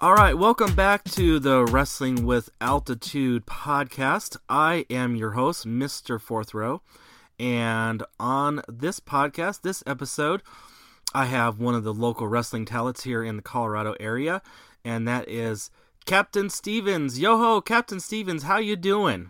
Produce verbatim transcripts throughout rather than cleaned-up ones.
All right, welcome back to the Wrestling with Altitude podcast. I am your host, Mister Fourth Row, and on this podcast, this episode, I have one of the local wrestling talents here in the Colorado area, and that is Captain Stevens. Yo-ho, Captain Stevens, how you doing?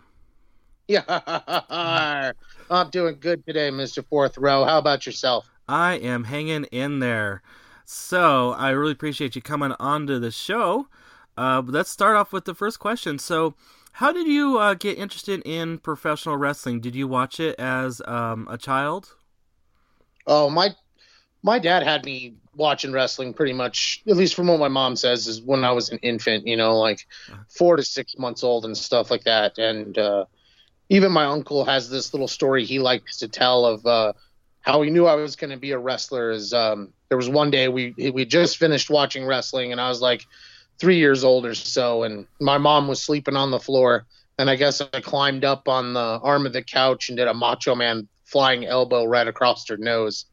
Yeah, I'm doing good today, Mister Fourth Row. How about yourself? I am hanging in there. So, I really appreciate you coming onto the show. Uh, let's start off with the first question. So, how did you uh, get interested in professional wrestling? Did you watch it as um, a child? Oh, my my dad had me watching wrestling pretty much, at least from what my mom says, is when I was an infant, you know, like four to six months old and stuff like that. And uh, even my uncle has this little story he likes to tell of uh, how he knew I was going to be a wrestler. Is um, there was one day we we just finished watching wrestling, and I was like three years old or so, and my mom was sleeping on the floor, and I guess I climbed up on the arm of the couch and did a Macho Man flying elbow right across her nose.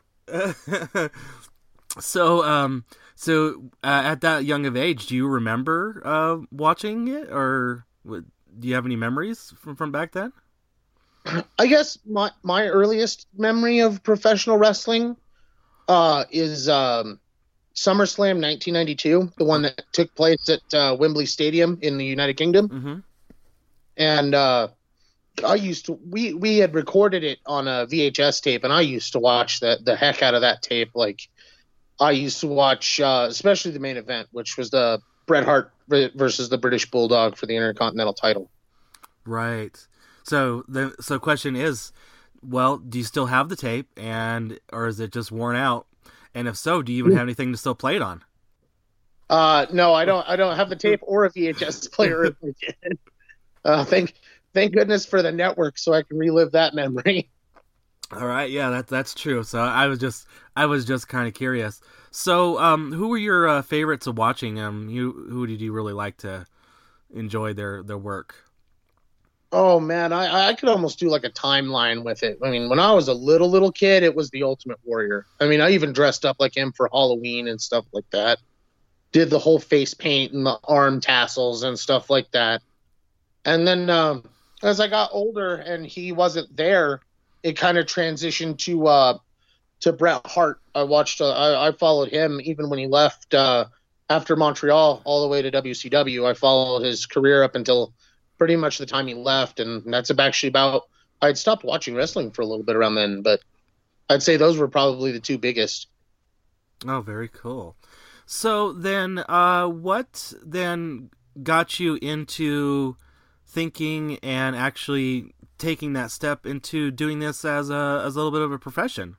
so, um, so uh, at that young of age, do you remember uh, watching it, or do you have any memories from, from back then? I guess my my earliest memory of professional wrestling uh, is um, SummerSlam nineteen ninety-two, the one that took place at uh, Wembley Stadium in the United Kingdom. Mm-hmm. And uh, I used to we we had recorded it on a V H S tape, and I used to watch the the heck out of that tape. Like I used to watch, uh, especially the main event, which was the Bret Hart versus the British Bulldog for the Intercontinental title. Right. So the so question is, well, do you still have the tape, and or is it just worn out? And if so, do you even have anything to still play it on? Uh, no, I don't. I don't have the tape or a V H S player. uh, thank thank goodness for the network, so I can relive that memory. All right, yeah, that that's true. So I was just I was just kind of curious. So, um, who were your uh, favorites of watching? Um, you who did you really like to enjoy their their work? Oh man, I I could almost do like a timeline with it. I mean, when I was a little little kid, it was the Ultimate Warrior. I mean, I even dressed up like him for Halloween and stuff like that. Did the whole face paint and the arm tassels and stuff like that. And then um, as I got older and he wasn't there, it kind of transitioned to uh, to Bret Hart. I watched, uh, I, I followed him even when he left uh, after Montreal all the way to W C W. I followed his career up until pretty much the time he left, and that's actually about, I'd stopped watching wrestling for a little bit around then, but I'd say those were probably the two biggest. Oh, very cool. So then, uh, what then got you into thinking and actually taking that step into doing this as a as a little bit of a profession?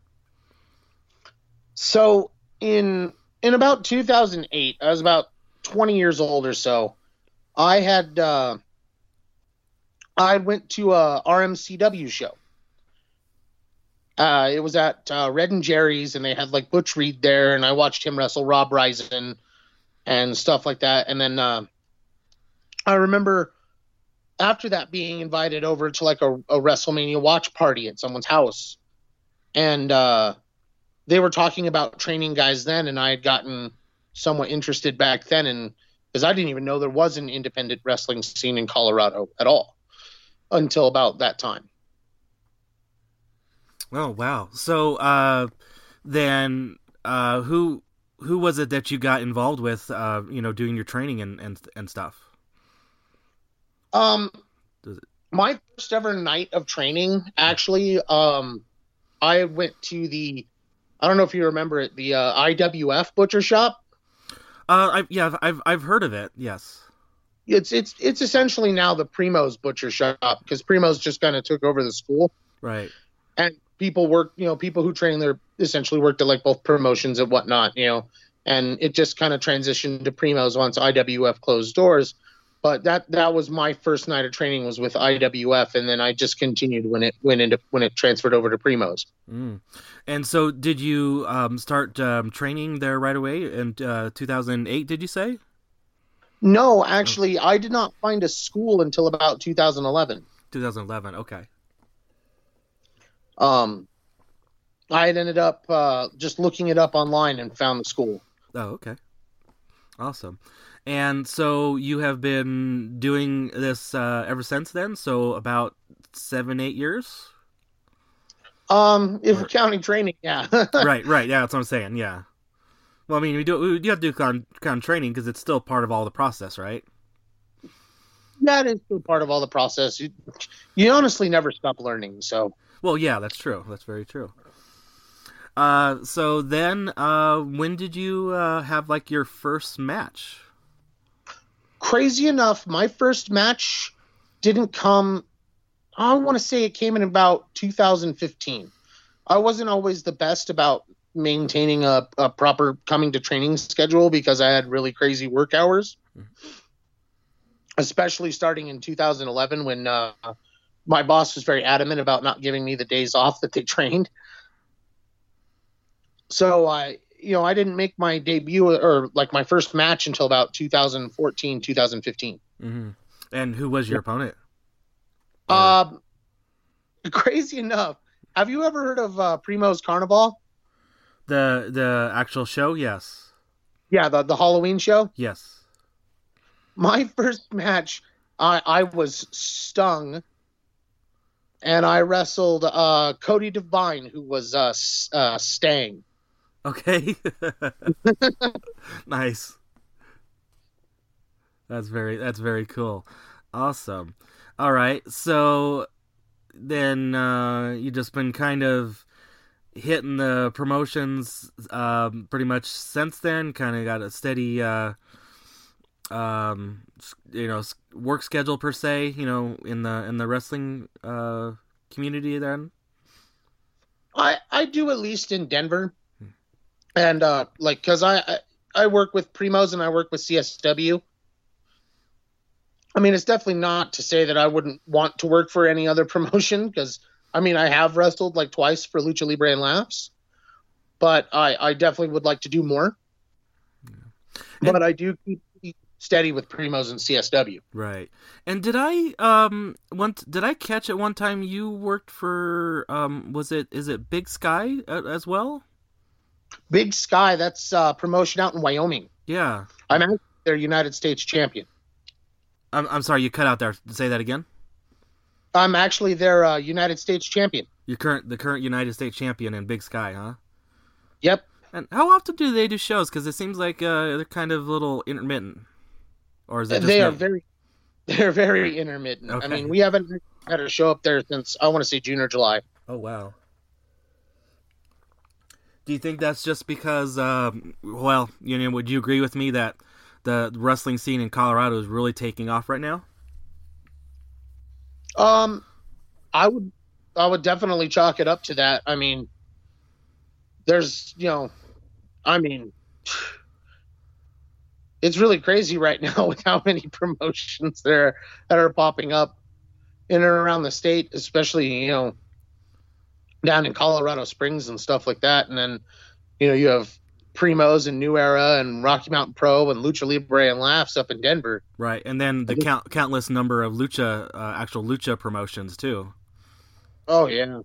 So in in about two thousand eight, I was about twenty years old or so. I had uh, I went to a R M C W show. Uh, it was at uh, Red and Jerry's, and they had like Butch Reed there, and I watched him wrestle Rob Ryzen and stuff like that. And then uh, I remember after that being invited over to like a, a WrestleMania watch party at someone's house, and uh, they were talking about training guys then, and I had gotten somewhat interested back then, and because I didn't even know there was an independent wrestling scene in Colorado at all until about that time. Oh, wow. So uh, then uh, who who was it that you got involved with, uh, you know, doing your training and, and, and stuff? Um, my first ever night of training, actually, um, I went to the, I don't know if you remember it, the uh, I W F Butcher Shop. Uh, I, yeah, I've I've heard of it. Yes. It's it's it's essentially now the Primo's Butcher Shop, because Primo's just kind of took over the school. Right. And people work, you know, people who train there essentially worked at like both promotions and whatnot, you know, and it just kind of transitioned to Primo's once I W F closed doors. But that that was my first night of training, was with I W F, and then I just continued when it went into when it transferred over to Primo's. Mm. And so, did you um, start um, training there right away in uh, two thousand eight? Did you say? No, actually, I did not find a school until about two thousand eleven. two thousand eleven, okay. Um, I had ended up uh, just looking it up online and found the school. Oh, okay. Awesome. And so you have been doing this uh, ever since then? So about seven, eight years? Um, if Or- we're counting training, yeah. Right, right. Yeah, that's what I'm saying. Yeah. Well, I mean, we do we do have to do count, count training because it's still part of all the process, right? That is still part of all the process. You, you honestly never stop learning. So, Well, yeah, that's true. That's very true. Uh, so then, uh, when did you uh, have like your first match? crazy enough, my first match didn't come. I want to say it came in about two thousand fifteen. I wasn't always the best about maintaining a, a proper coming to training schedule because I had really crazy work hours, especially starting in two thousand eleven when uh, my boss was very adamant about not giving me the days off that they trained. So I, you know, I didn't make my debut or like my first match until about two thousand fourteen, two thousand fifteen. Mm-hmm. And who was your opponent? Um, crazy enough, have you ever heard of uh, Primo's Carnival? The the actual show, yes, Yeah, the the Halloween show. yes. My first match, I I was stung, and I wrestled uh, Cody Devine, who was uh, S- uh Stang. Okay, nice. That's very that's very cool. Awesome. All right, so then uh, you just been kind of hitting the promotions um, pretty much since then. Kind of got a steady, uh, um, s- you know, s- work schedule per se. You know, in the in the wrestling uh, community. Then. I I do at least in Denver, and uh, like because I, I I work with Primos and I work with C S W. I mean, it's definitely not to say that I wouldn't want to work for any other promotion because, I mean, I have wrestled like twice for Lucha Libre and Laughs, but I, I definitely would like to do more. And- But I do keep steady with Primos and C S W. Right. And did I um once did I catch at one time you worked for um was it is it Big Sky uh, as well? Big Sky, that's uh, promotion out in Wyoming. Yeah. I'm actually their United States champion. I'm I'm sorry you cut out there. Say that again. I'm actually their uh, United States champion. Your current the current United States champion in Big Sky, huh? Yep. And how often do they do shows? Because it seems like uh, they're kind of a little intermittent. Or is it just They are me? very, they're very intermittent. I Okay. mean, we haven't had a show up there since I want to say June or July. Oh wow. Do you think that's just because, um, well, you know, would you agree with me that the wrestling scene in Colorado is really taking off right now? Um, I would, I would definitely chalk it up to that. I mean, there's, you know, I mean, it's really crazy right now with how many promotions there that are popping up in and around the state, especially, you know, down in Colorado Springs and stuff like that. And then, you know, you have Primos and New Era and Rocky Mountain Pro and Lucha Libre and Laughs up in Denver. Right, and then the count, countless number of lucha, uh, actual lucha promotions too. Oh yeah.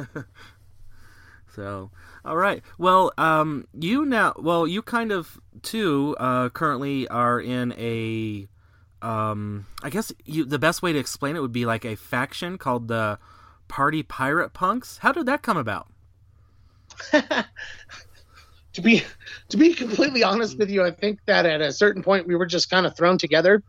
So, all right. Well, um, you now, well, you kind of too uh, currently are in a, um, I guess you the best way to explain it would be like a faction called the Party Pirate Punks. How did that come about? to be to be completely honest with you, I think that at a certain point we were just kind of thrown together.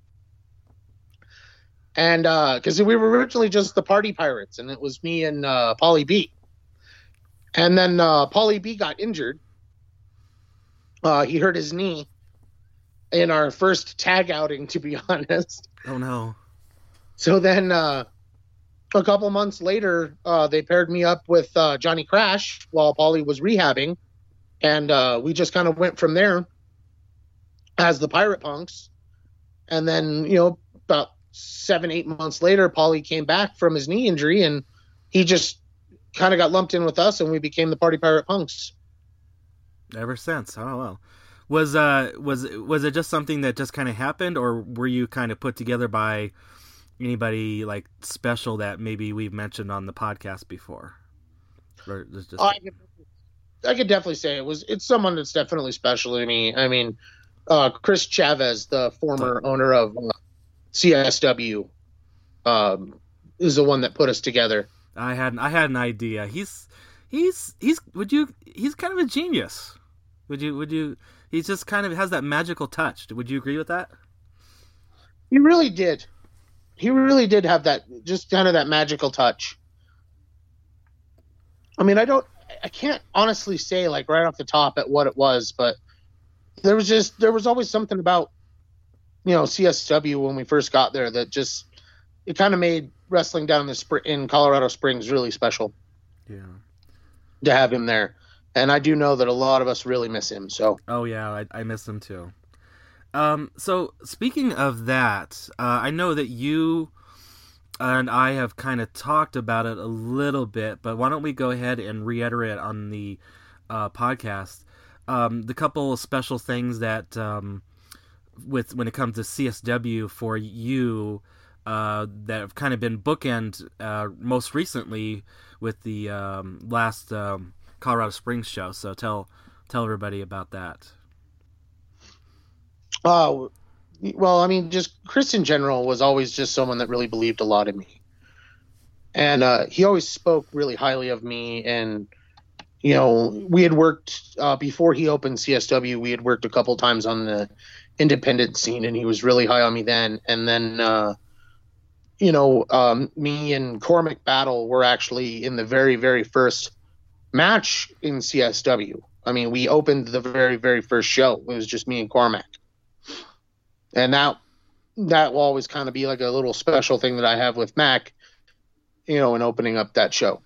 And because we were originally just the Party Pirates, and it was me and uh, Paulie B. And then uh, Paulie B got injured. Uh, he hurt his knee in our first tag outing, to be honest. Oh no. So then uh, a couple months later, uh, they paired me up with uh, Johnny Crash while Paulie was rehabbing. And uh, we just kind of went from there as the Pirate Punks. And then, you know, about seven, eight months later, Paulie came back from his knee injury and he just kind of got lumped in with us and we became the Party Pirate Punks. Ever since. Oh well. Was uh was was it just something that just kind of happened, or were you kind of put together by anybody like special that maybe we've mentioned on the podcast before? Or it's just... I, could, I could definitely say it was, it's someone that's definitely special to me. I mean, uh, Chris Chavez, the former oh. owner of uh, C S W, um, is the one that put us together. I had I had an idea. He's he's he's would you he's kind of a genius. Would you would you he just kind of has that magical touch. Would you agree with that? He really did. He really did have that just kind of that magical touch. I mean, I don't I can't honestly say like right off the top at what it was, but there was just there was always something about, you know, C S W when we first got there that just it kind of made wrestling down in the spr- in Colorado Springs really special. Yeah. To have him there. And I do know that a lot of us really miss him. So. Oh yeah, I, I miss him too. Um, so speaking of that, uh, I know that you and I have kind of talked about it a little bit, but why don't we go ahead and reiterate on the uh, podcast um, the couple of special things that um, with when it comes to C S W for you. Uh, that have kind of been bookend uh, most recently with the um, last um, Colorado Springs show. So tell tell everybody about that. Uh, well, I mean, just Chris in general was always just someone that really believed a lot in me. And uh, he always spoke really highly of me. And, you know, we had worked, uh, before he opened C S W, we had worked a couple times on the independent scene, and he was really high on me then. And then, uh, you know, um, me and Cormac Battle were actually in the very, very first match in C S W. I mean, we opened the very, very first show. It was just me and Cormac. And that, that will always kind of be like a little special thing that I have with Mac, you know, in opening up that show.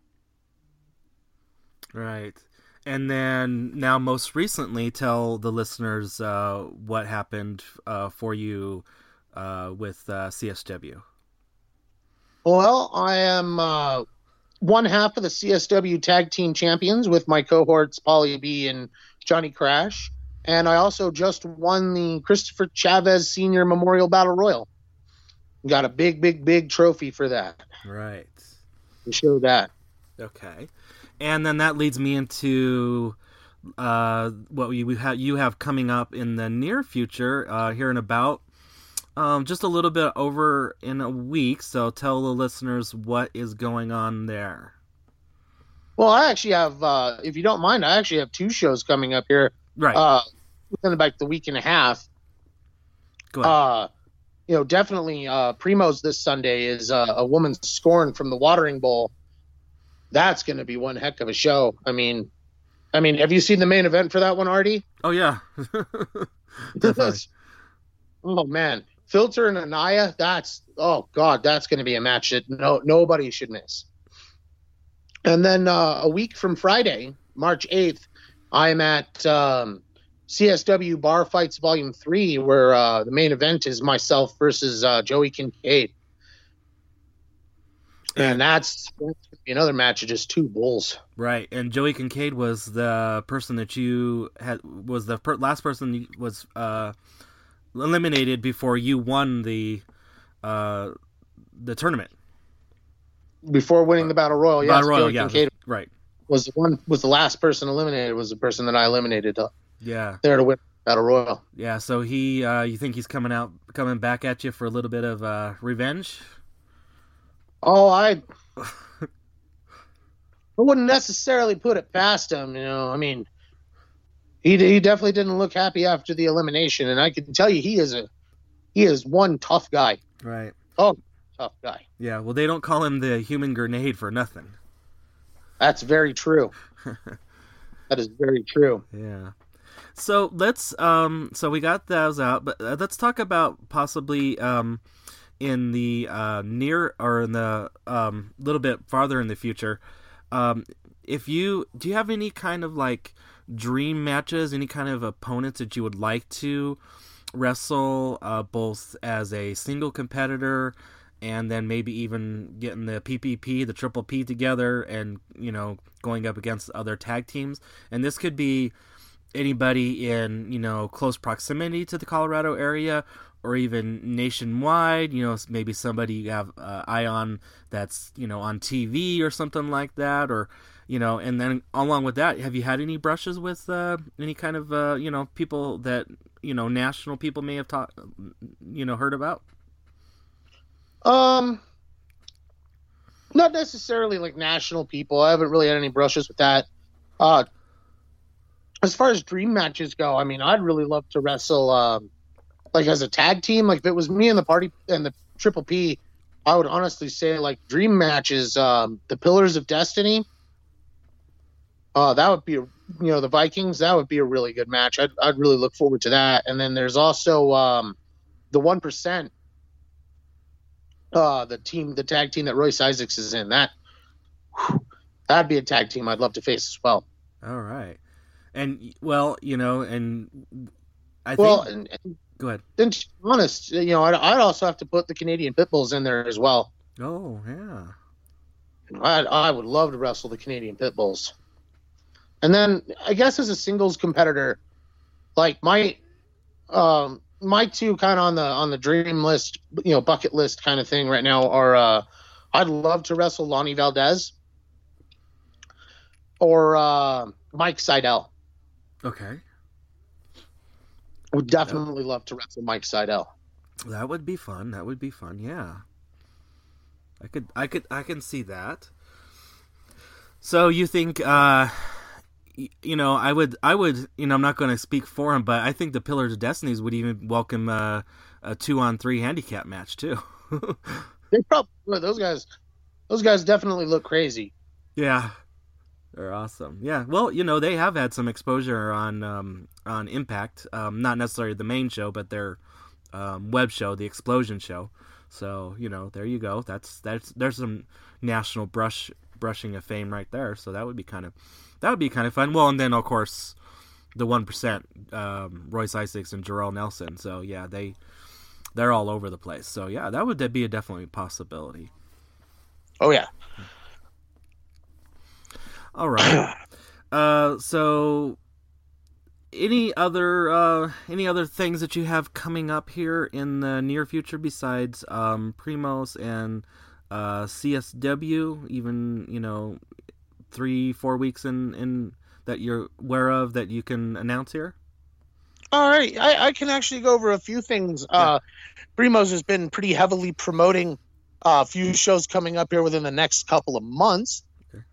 Right. And then now most recently, tell the listeners uh, what happened uh, for you uh, with uh, C S W. Well, I am uh, one half of the C S W Tag Team Champions with my cohorts Paulie B and Johnny Crash. And I also just won the Christopher Chavez Senior Memorial Battle Royal. Got a big, big, big trophy for that. Right. To show that. Okay. And then that leads me into uh, what we, we have, you have coming up in the near future, uh, here in about um, just a little bit over in a week. So tell the listeners what is going on there. Well, I actually have, uh, if you don't mind, I actually have two shows coming up here. Right. Uh, within about the week and a half. Go ahead. Uh, you know, definitely uh, Primo's this Sunday is uh, a woman's scorn from the Watering Bowl. That's going to be one heck of a show. I mean, I mean, have you seen the main event for that one, Artie? Oh yeah. Oh man, Filter and Anaya. That's oh god, that's going to be a match that no nobody should miss. And then uh, a week from Friday, March eighth, I'm at um, C S W Bar Fights Volume three, where uh, the main event is myself versus uh, Joey Kincaid. And that's, that's another match of just two bulls. Right, and Joey Kincaid was the person that you had was the per- last person you was uh, eliminated before you won the uh, the tournament. Before winning the Battle Royal, yes, Battle Royal, Joey yeah, Kincaid right. was the one was the last person eliminated. Was the person that I eliminated. Uh, yeah, there to win Battle Royal. Yeah, so he, uh, you think he's coming out, coming back at you for a little bit of uh, revenge? Oh, I, I wouldn't necessarily put it past him. You know, I mean, he he definitely didn't look happy after the elimination, and I can tell you, he is a he is one tough guy. Right. Oh, tough guy. Yeah. Well, they don't call him the human grenade for nothing. That's very true. That is very true. Yeah. So let's um so we got those out, but uh, let's talk about possibly um in the uh near or in the um little bit farther in the future, um if you do you have any kind of like dream matches, any kind of opponents that you would like to wrestle, uh both as a single competitor and then maybe even getting the P P P, the Triple P together and, you know, going up against other tag teams? And this could be anybody in, you know, close proximity to the Colorado area or even nationwide, you know, maybe somebody you have uh, eye on that's, you know, on T V or something like that, or, you know, and then along with that, have you had any brushes with uh, any kind of, uh, you know, people that you know, national people may have taught, you know, heard about? Um, not necessarily like national people. I haven't really had any brushes with that. Uh, as far as dream matches go, I mean, I'd really love to wrestle, um, like as a tag team. Like if it was me and the party and the Triple P, I would honestly say like dream matches, um, the Pillars of Destiny. Uh, that would be, a, you know, the Vikings. That would be a really good match. I'd I'd really look forward to that. And then there's also um, the one percent. Uh, the team, the tag team that Royce Isaacs is in. That whew, that'd be a tag team I'd love to face as well. All right, and well, you know, and I well, think. And, and, Go ahead. Then, to be honest, you know, I'd, I'd also have to put the Canadian Pitbulls in there as well. Oh yeah. I I would love to wrestle the Canadian Pitbulls. And then I guess as a singles competitor, like my um my two kind of on the on the dream list, you know, bucket list kind of thing right now are uh I'd love to wrestle Lonnie Valdez or uh, Mike Seidel. Okay. Would definitely love to wrestle Mike Seidel. That would be fun. That would be fun. Yeah. I could I could I can see that. So you think uh you know, I would, I would, you know, I'm not going to speak for him, but I think the Pillars of Destinies would even welcome uh, a two-on-three handicap match too. They probably those guys, those guys definitely look crazy. Yeah, they're awesome. Yeah, well, you know, they have had some exposure on um, on Impact, um, not necessarily the main show, but their um, web show, the Explosion show. So you know, there you go. That's that's there's some national brush brushing of fame right there. So that would be kind of. That would be kind of fun. Well, and then, of course, the one percent, um, Royce Isaacs and Jarrell Nelson. So, yeah, they, they're all over the place. So, yeah, that would be a definitely possibility. Oh, yeah. All right. uh, so, any other uh, any other things that you have coming up here in the near future besides um, Primos and uh, C S W, even, you know... three, four weeks in, in that you're aware of that you can announce here? All right. I, I can actually go over a few things. Yeah. Uh, Primos has been pretty heavily promoting uh, a few shows coming up here within the next couple of months. Okay.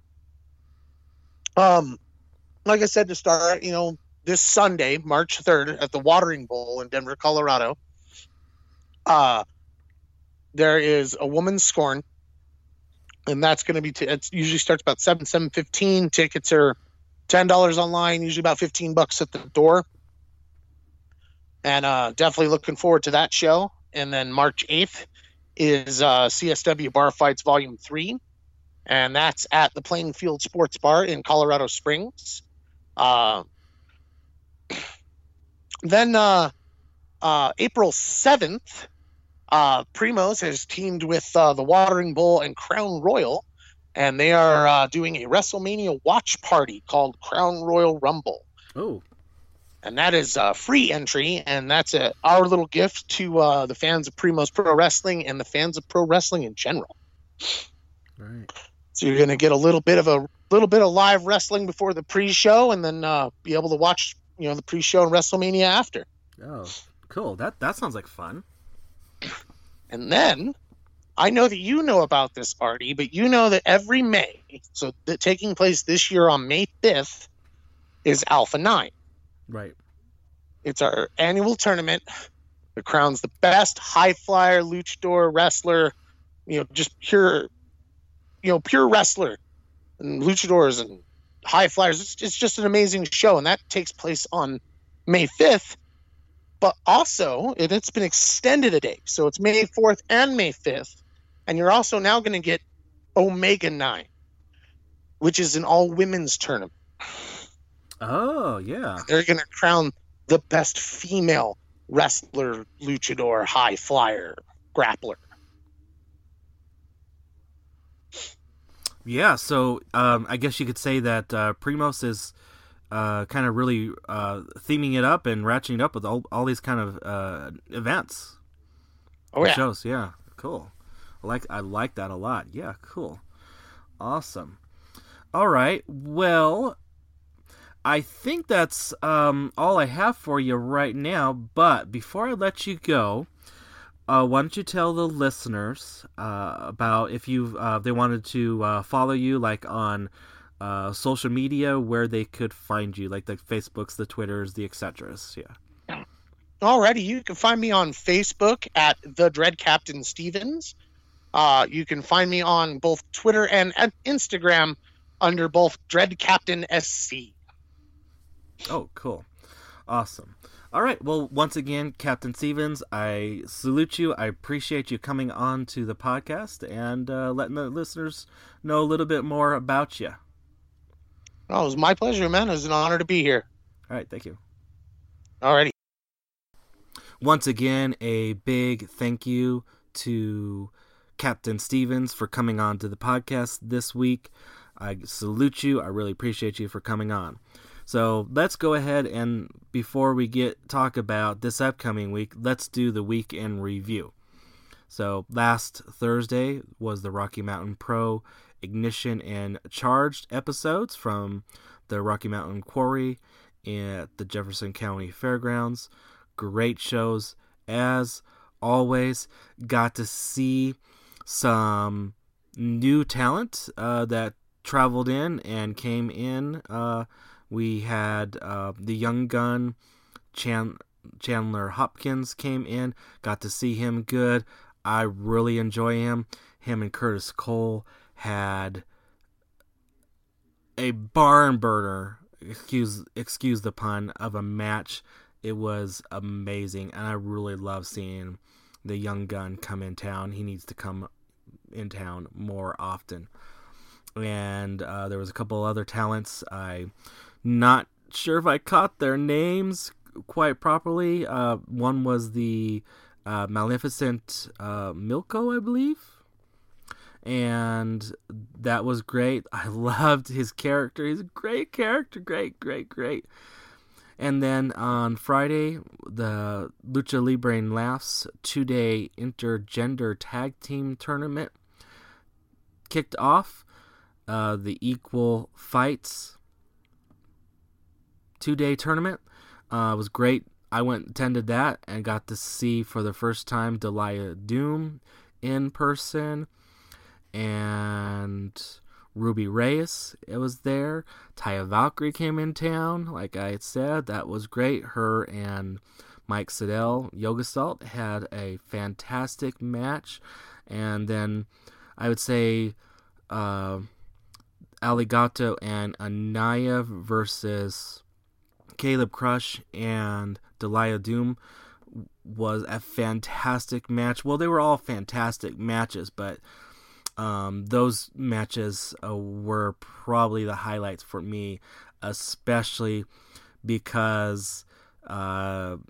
Um, like I said to start, you know, this Sunday, March third, at the Watering Bowl in Denver, Colorado, uh, there is a Woman's Scorn. And that's going to be, t- it usually starts about seven, seven fifteen. Tickets are ten dollars online, usually about fifteen bucks at the door. And uh, definitely looking forward to that show. And then March eighth is uh, C S W Bar Fights Volume three. And that's at the Playing Field Sports Bar in Colorado Springs. Uh, then uh, uh, April seventh, Uh, Primos has teamed with uh, the Watering Bowl and Crown Royal, and they are uh, doing a WrestleMania watch party called Crown Royal Rumble. Oh. And that is a free entry, and that's a, our little gift to uh, the fans of Primos Pro Wrestling and the fans of pro wrestling in general. Right. So you're going to get a little bit of a little bit of live wrestling before the pre-show, and then uh, be able to watch, you know, the pre-show and WrestleMania after. Oh, cool. That that sounds like fun. And then, I know that you know about this, Artie, but you know that every May, so that taking place this year on May fifth, is Alpha nine. Right. It's our annual tournament that crowns the best high flyer, luchador, wrestler, you know, just pure, you know, pure wrestler, and luchadors and high flyers. It's, it's just an amazing show, and that takes place on May fifth. But also, it, it's been extended a day. So it's May fourth and May fifth. And you're also now going to get Omega nine, which is an all-women's tournament. Oh, yeah. They're going to crown the best female wrestler, luchador, high flyer, grappler. Yeah, so um, I guess you could say that uh, Primos is... Uh, kind of really uh, theming it up and ratcheting it up with all, all these kind of uh, events. Oh yeah, shows. Yeah, cool. I like I like that a lot. Yeah, cool, awesome. All right, well, I think that's um, all I have for you right now. But before I let you go, uh, why don't you tell the listeners uh, about if you uh, they wanted to uh, follow you, like on uh, social media, where they could find you, like the Facebooks, the Twitters, the et ceteras. Yeah. Alrighty, you can find me on Facebook at the Dread Captain Stevens. Uh, you can find me on both Twitter and at Instagram under both Dread Captain S C. Oh, cool. Awesome. All right. Well, once again, Captain Stevens, I salute you. I appreciate you coming on to the podcast and uh, letting the listeners know a little bit more about you. Oh, it was my pleasure, man. It was an honor to be here. All right. Thank you. Alrighty. Once again, a big thank you to Captain Stevens for coming on to the podcast this week. I salute you. I really appreciate you for coming on. So let's go ahead and before we get talk about this upcoming week, let's do the weekend review. So last Thursday was the Rocky Mountain Pro Ignition and Charged episodes from the Rocky Mountain Quarry at the Jefferson County Fairgrounds. Great shows as always. Got to see some new talent uh, that traveled in and came in. Uh, we had uh, the young gun Chan- Chandler Hopkins came in. Got to see him good. I really enjoy him. Him and Curtis Cole had a barn burner, excuse excuse the pun, of a match. It was amazing, and I really love seeing the young gun come in town. He needs to come in town more often. And uh, there was a couple other talents. I'm not sure if I caught their names quite properly. Uh, one was the uh, Maleficent uh, Milko, I believe. And that was great. I loved his character. He's a great character. Great, great, great. And then on Friday, the Lucha Libre and Laughs two-day intergender tag team tournament kicked off. Uh, the Equal Fights two-day tournament uh, was great. I went and attended that and got to see for the first time Delia Doom in person. And Ruby Reyes, it was there. Taya Valkyrie came in town, like I had said. That was great. Her and Mike Siddell, Yoga Salt, had a fantastic match. And then I would say uh, Aligato and Anaya versus Caleb Crush and Delia Doom was a fantastic match. Well, they were all fantastic matches, but Um, those matches uh, were probably the highlights for me, especially because uh,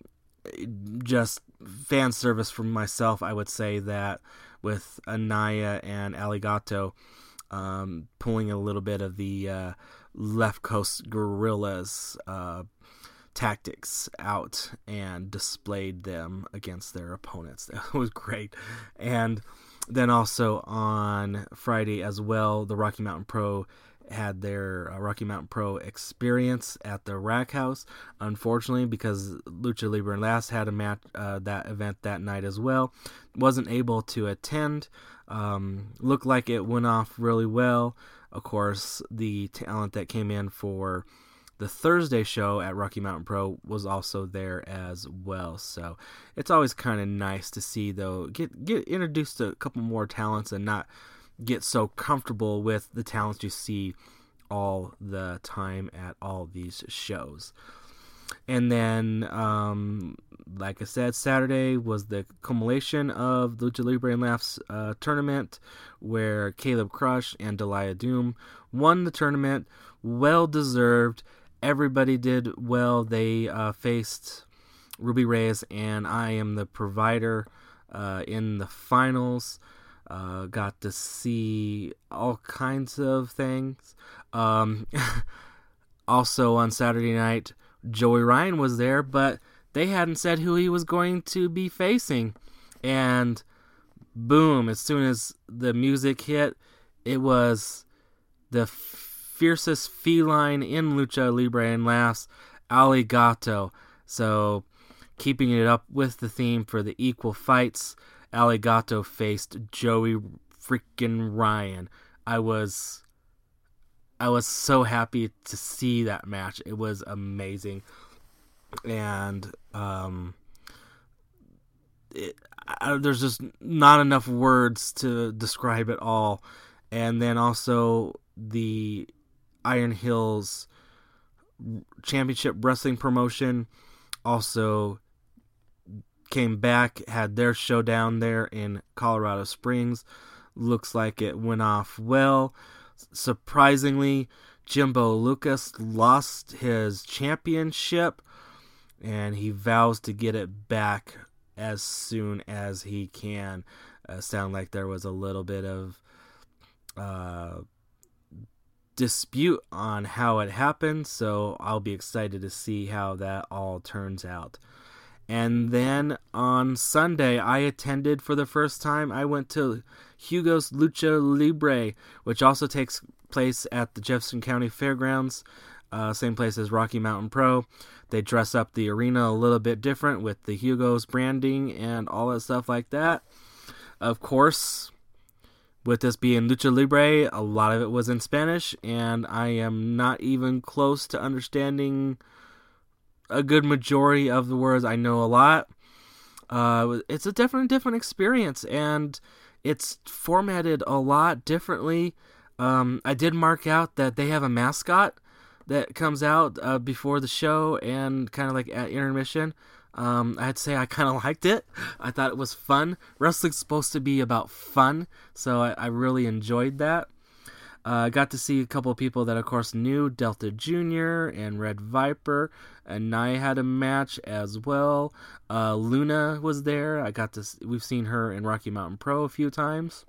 just fan service for myself. I would say that with Anaya and Aligato um, pulling a little bit of the uh, left coast guerrillas uh, tactics out and displayed them against their opponents. That was great. And then also on Friday as well, the Rocky Mountain Pro had their uh, Rocky Mountain Pro experience at the Rack House. Unfortunately, because Lucha Libre and Last had a match uh, that event that night as well, wasn't able to attend. Um, looked like it went off really well. Of course, the talent that came in for the Thursday show at Rocky Mountain Pro was also there as well. So it's always kind of nice to see, though, get get introduced to a couple more talents and not get so comfortable with the talents you see all the time at all these shows. And then, um, like I said, Saturday was the culmination of the Lucha Libre and Laughs uh, tournament, where Caleb Crush and Delia Doom won the tournament. Well deserved. Everybody did well. They uh, faced Ruby Reyes and I Am the Provider uh, in the finals. Uh, got to see all kinds of things. Um, also on Saturday night, Joey Ryan was there, but they hadn't said who he was going to be facing. And boom, as soon as the music hit, it was the fiercest feline in Lucha Libre and laughs, Aligato. So, keeping it up with the theme for the equal fights, Aligato faced Joey freaking Ryan. I was, I was so happy to see that match. It was amazing, and um, it, I, there's just not enough words to describe it all. And then also the Iron Hills Championship Wrestling promotion also came back, had their showdown there in Colorado Springs. Looks like it went off well. Surprisingly, Jimbo Lucas lost his championship, and he vows to get it back as soon as he can. Uh, sound like there was a little bit of uh, dispute on how it happened, so I'll be excited to see how that all turns out. And then on Sunday, I attended for the first time. I went to Hugo's Lucha Libre, which also takes place at the Jefferson County Fairgrounds, uh, same place as Rocky Mountain Pro. They dress up the arena a little bit different with the Hugo's branding and all that stuff like that. Of course, with this being Lucha Libre, a lot of it was in Spanish, and I am not even close to understanding a good majority of the words. I know a lot. Uh, it's a different, different experience, and it's formatted a lot differently. Um, I did mark out that they have a mascot that comes out uh, before the show and kind of like at intermission. Um, I'd say I kind of liked it. I thought it was fun. Wrestling's supposed to be about fun, so I, I really enjoyed that. I uh, got to see a couple of people that, of course, knew, Delta Junior and Red Viper, and Nia had a match as well. Uh, Luna was there. I got to. We've seen her in Rocky Mountain Pro a few times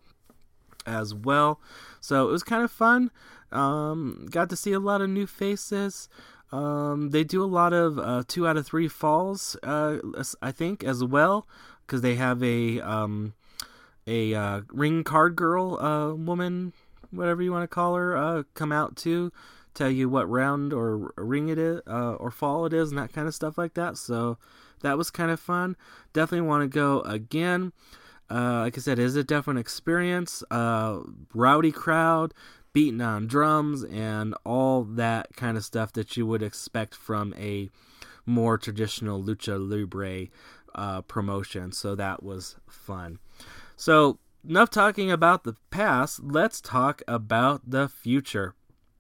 as well, so it was kind of fun. Um, got to see a lot of new faces. Um, they do a lot of uh, two out of three falls, uh, I think, as well, because they have a um, a uh, ring card girl uh, woman, whatever you want to call her, uh, come out to tell you what round or ring it is, uh, or fall it is, and that kind of stuff like that. So that was kind of fun. Definitely want to go again. Uh, like I said, it is a different experience. Uh, rowdy crowd, beating on drums, and all that kind of stuff that you would expect from a more traditional Lucha Libre uh, promotion. So that was fun. So enough talking about the past. Let's talk about the future.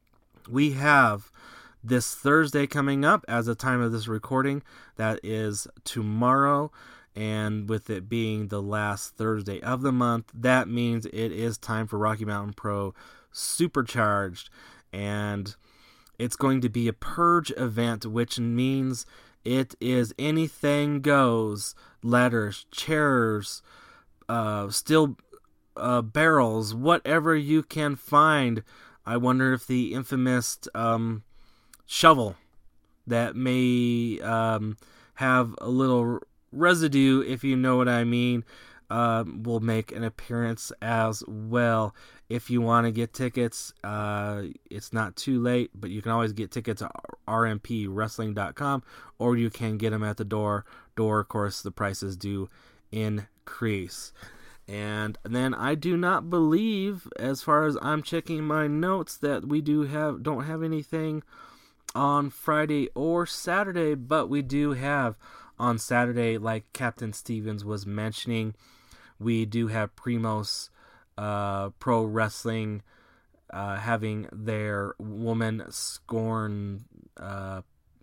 We have this Thursday coming up as the time of this recording. That is tomorrow. And with it being the last Thursday of the month, that means it is time for Rocky Mountain Pro Supercharged. And it's going to be a purge event, which means it is anything goes. Ladders, chairs, uh, steel uh, barrels, whatever you can find. I wonder if the infamous um, shovel that may um, have a little residue, if you know what I mean, uh, will make an appearance as well. If you want to get tickets, uh, it's not too late, but you can always get tickets at r m p wrestling dot com, or you can get them at the door. Door, of course, the prices do increase. And then I do not believe, as far as I'm checking my notes, that we do have don't have anything on Friday or Saturday, but we do have on Saturday, like Captain Stevens was mentioning, we do have Primos uh, Pro Wrestling uh, having their Woman Scorn uh,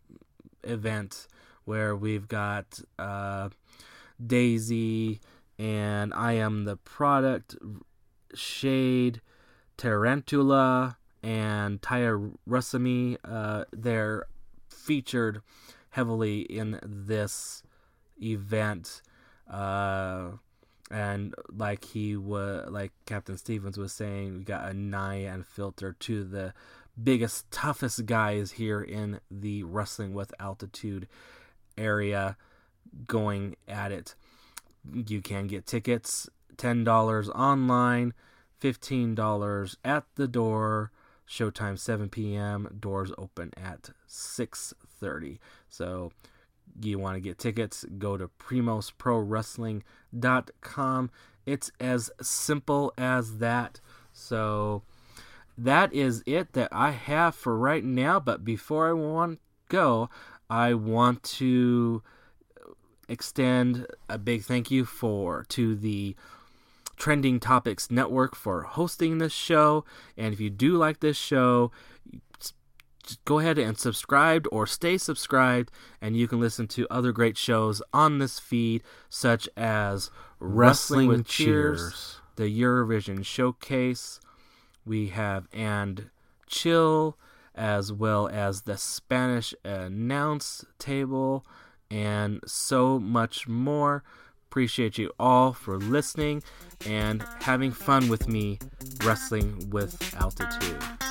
event, where we've got uh, Daisy and I Am the Product, Shade, Tarantula, and Taya Rusami. Uh, they're featured heavily in this event, uh, and like he was, like Captain Stevens was saying, we got a Nia and Filter, two of the biggest, toughest guys here in the Wrestling with Altitude area, going at it. You can get tickets, ten dollars online, fifteen dollars at the door. Showtime seven p.m. Doors open at six thirty. So you want to get tickets, go to primos pro wrestling dot com. It's as simple as that. So that is it that I have for right now. But before I want to go, I want to extend a big thank you for to the Trending Topics Network for hosting this show. And if you do like this show, just go ahead and subscribe or stay subscribed, and you can listen to other great shows on this feed, such as Wrestling, Wrestling with Cheers, Cheers, the Eurovision Showcase. We have And Chill, as well as the Spanish Announce Table, and so much more. Appreciate you all for listening and having fun with me, Wrestling with Altitude.